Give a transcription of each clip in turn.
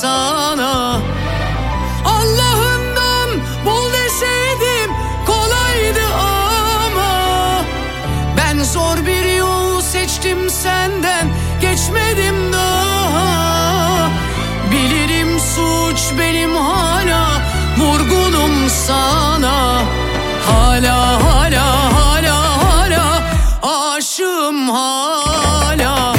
sana. Allah'ından bul deseydim kolaydı ama ben zor bir yol seçtim, senden geçmedim daha. Bilirim suç benim, hala vurgunum sana. Hala hala hala hala aşığım hala.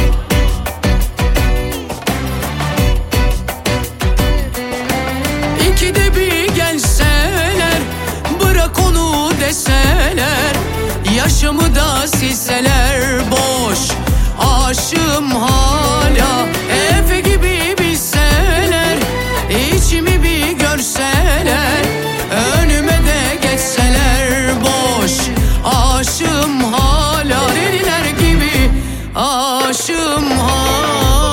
İkide bir gelseler, bırak onu deseler, yaşımı da silseler boş. Aşığım hala. Efe gibi bilseler, içimi bir görseler, önüme de geçseler boş. Aşığım hala, deliler gibi aşığım hala.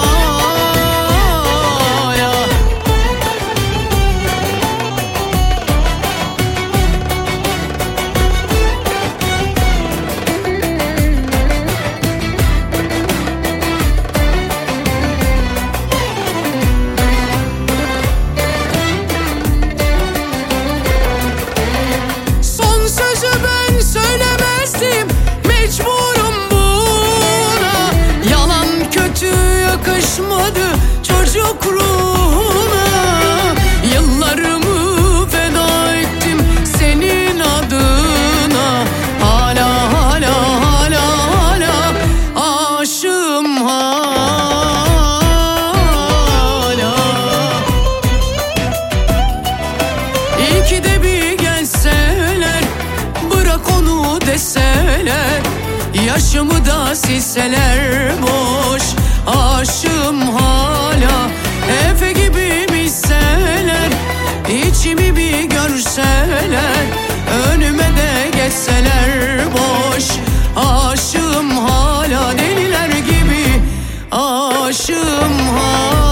Son sözü ben söylemezdim, mecburum buna. Yalan kötü yakışmadı çocukluğuna. Yıllarımı feda ettim senin adına. Hala hala hala hala aşığım hala. İkide bir gelseler, bırak onu deseler, yaşımı da silseler boş. Aşığım hala. Efe gibi bilseler, içimi bir görseler, önüme de geçseler boş. Aşığım hala, deliler gibi aşığım hala.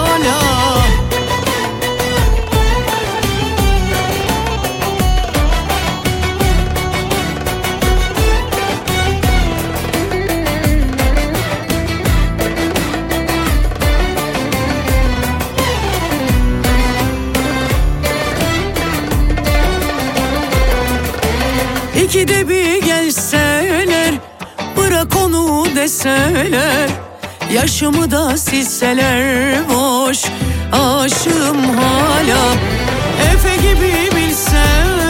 İkide bir gelseler, bırak onu deseler, yaşımı da silseler boş. Aşığım hala. Efe gibi bilseler,